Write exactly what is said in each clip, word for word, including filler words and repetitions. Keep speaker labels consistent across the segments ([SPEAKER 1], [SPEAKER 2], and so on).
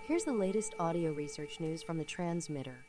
[SPEAKER 1] Here's the latest audio research news from the Transmitter.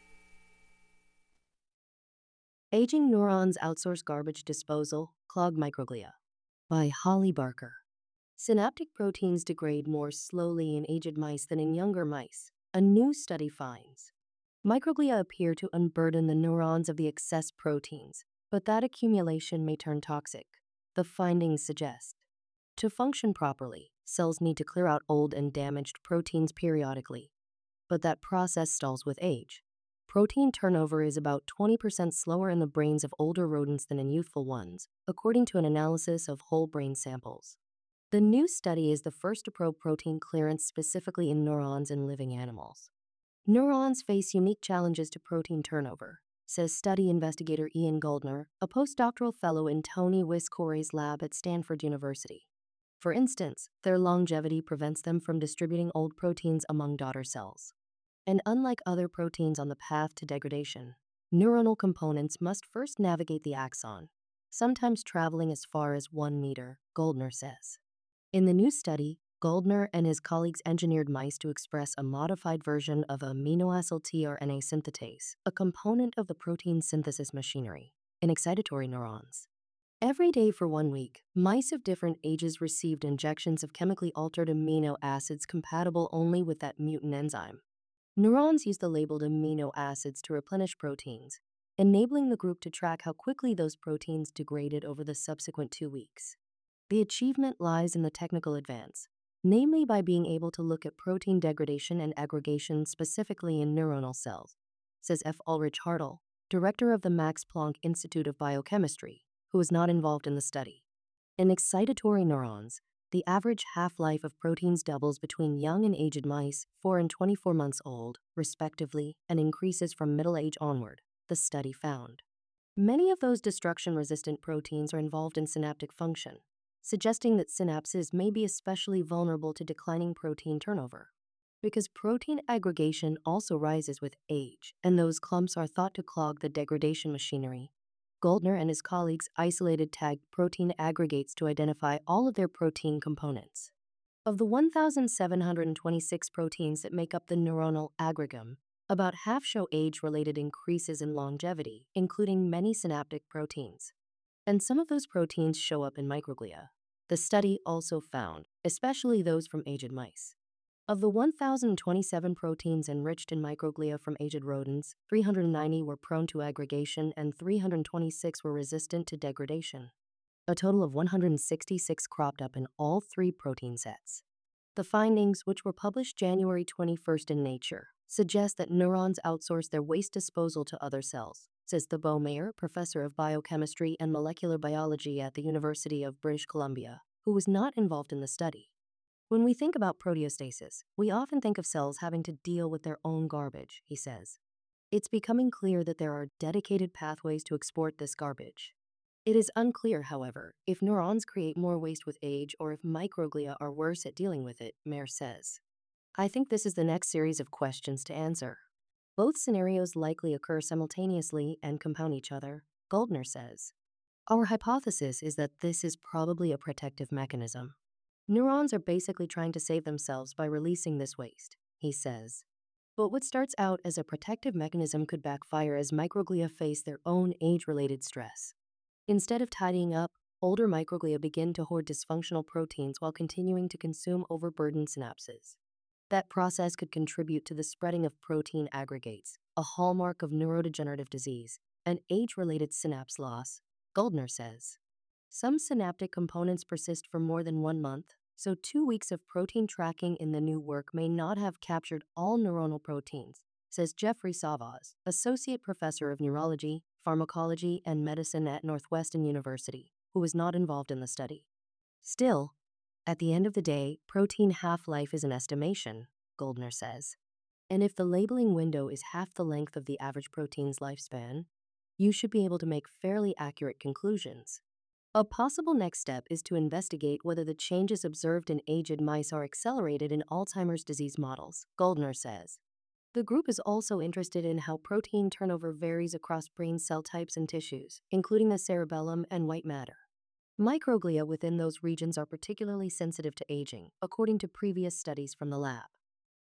[SPEAKER 1] Aging Neurons Outsource Garbage Disposal, Clogged Microglia by Holly Barker. Synaptic proteins degrade more slowly in aged mice than in younger mice, a new study finds. Microglia appear to unburden the neurons of the excess proteins, but that accumulation may turn toxic, the findings suggest. To function properly, cells need to clear out old and damaged proteins periodically, but that process stalls with age. Protein turnover is about twenty percent slower in the brains of older rodents than in youthful ones, according to an analysis of whole brain samples. The new study is the first to probe protein clearance specifically in neurons in living animals. Neurons face unique challenges to protein turnover, says study investigator Ian Goldner, a postdoctoral fellow in Tony Wiscore's lab at Stanford University. For instance, their longevity prevents them from distributing old proteins among daughter cells. And unlike other proteins on the path to degradation, neuronal components must first navigate the axon, sometimes traveling as far as one meter, Goldner says. In the new study, Goldner and his colleagues engineered mice to express a modified version of aminoacyl tRNA synthetase, a component of the protein synthesis machinery, in excitatory neurons. Every day for one week, mice of different ages received injections of chemically altered amino acids compatible only with that mutant enzyme. Neurons use the labeled amino acids to replenish proteins, enabling the group to track how quickly those proteins degraded over the subsequent two weeks. The achievement lies in the technical advance, namely by being able to look at protein degradation and aggregation specifically in neuronal cells, says F. Ulrich Hartl, director of the Max Planck Institute of Biochemistry, who was not involved in the study. In excitatory neurons, the average half-life of proteins doubles between young and aged mice, four and twenty-four months old, respectively, and increases from middle age onward, the study found. Many of those destruction-resistant proteins are involved in synaptic function, suggesting that synapses may be especially vulnerable to declining protein turnover. Because protein aggregation also rises with age, and those clumps are thought to clog the degradation machinery, Goldner and his colleagues isolated tagged protein aggregates to identify all of their protein components. Of the one thousand seven hundred twenty-six proteins that make up the neuronal aggregate, about half show age-related increases in longevity, including many synaptic proteins. And some of those proteins show up in microglia. The study also found, especially those from aged mice. Of the one thousand twenty-seven proteins enriched in microglia from aged rodents, three hundred ninety were prone to aggregation and three hundred twenty-six were resistant to degradation. A total of one hundred sixty-six cropped up in all three protein sets. The findings, which were published January twenty-first in Nature, suggest that neurons outsource their waste disposal to other cells, says the Baumeier, professor of biochemistry and molecular biology at the University of British Columbia, who was not involved in the study. When we think about proteostasis, we often think of cells having to deal with their own garbage, he says. It's becoming clear that there are dedicated pathways to export this garbage. It is unclear, however, if neurons create more waste with age or if microglia are worse at dealing with it, Mayer says. I think this is the next series of questions to answer. Both scenarios likely occur simultaneously and compound each other, Goldner says. Our hypothesis is that this is probably a protective mechanism. Neurons are basically trying to save themselves by releasing this waste, he says. But what starts out as a protective mechanism could backfire as microglia face their own age-related stress. Instead of tidying up, older microglia begin to hoard dysfunctional proteins while continuing to consume overburdened synapses. That process could contribute to the spreading of protein aggregates, a hallmark of neurodegenerative disease, and age-related synapse loss, Goldner says. Some synaptic components persist for more than one month, so two weeks of protein tracking in the new work may not have captured all neuronal proteins, says Jeffrey Savaz, associate professor of neurology, pharmacology, and medicine at Northwestern University, who was not involved in the study. Still, at the end of the day, protein half-life is an estimation, Goldner says. And if the labeling window is half the length of the average protein's lifespan, you should be able to make fairly accurate conclusions. A possible next step is to investigate whether the changes observed in aged mice are accelerated in Alzheimer's disease models, Goldner says. The group is also interested in how protein turnover varies across brain cell types and tissues, including the cerebellum and white matter. Microglia within those regions are particularly sensitive to aging, according to previous studies from the lab.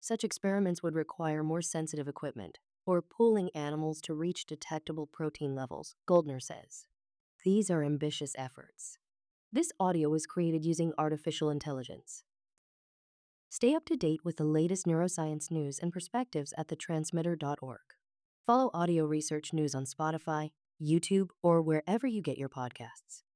[SPEAKER 1] Such experiments would require more sensitive equipment or pooling animals to reach detectable protein levels, Goldner says. These are ambitious efforts. This audio was created using artificial intelligence. Stay up to date with the latest neuroscience news and perspectives at the transmitter dot org. Follow Audio Research News on Spotify, YouTube, or wherever you get your podcasts.